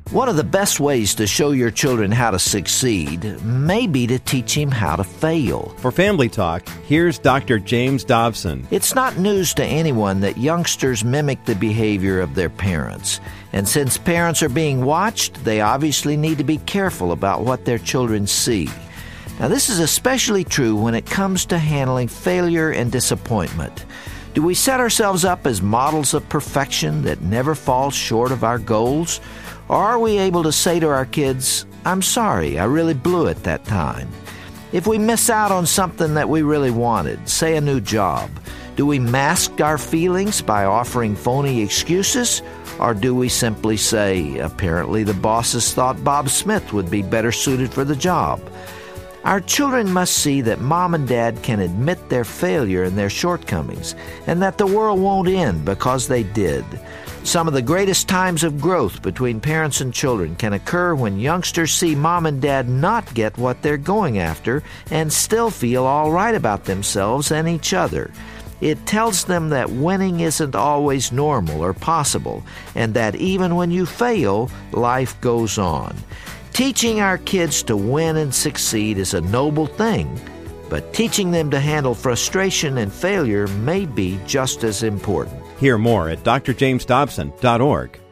One of the best ways to show your children how to succeed may be to teach them how to fail. For Family Talk, here's Dr. James Dobson. It's not news to anyone that youngsters mimic the behavior of their parents. And since parents are being watched, they obviously need to be careful about what their children see. Now, this is especially true when it comes to handling failure and disappointment. Do we set ourselves up as models of perfection that never fall short of our goals? Or are we able to say to our kids, "I'm sorry, I really blew it that time"? If we miss out on something that we really wanted, say a new job, do we mask our feelings by offering phony excuses? Or do we simply say, "Apparently the bosses thought Bob Smith would be better suited for the job"? Our children must see that mom and dad can admit their failure and their shortcomings, and that the world won't end because they did. Some of the greatest times of growth between parents and children can occur when youngsters see mom and dad not get what they're going after and still feel all right about themselves and each other. It tells them that winning isn't always normal or possible, and that even when you fail, life goes on. Teaching our kids to win and succeed is a noble thing, but teaching them to handle frustration and failure may be just as important. Hear more at drjamesdobson.org.